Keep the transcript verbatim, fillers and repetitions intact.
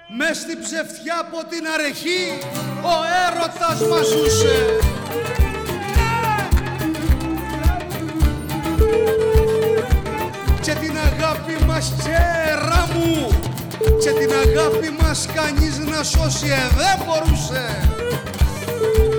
μες στην ψευτιά από την αρεχή ο έρωτας μας ζούσε. Και την αγάπη μας, τσέρα μου, και την αγάπη μας κανείς να σώσει ε, δεν μπορούσε.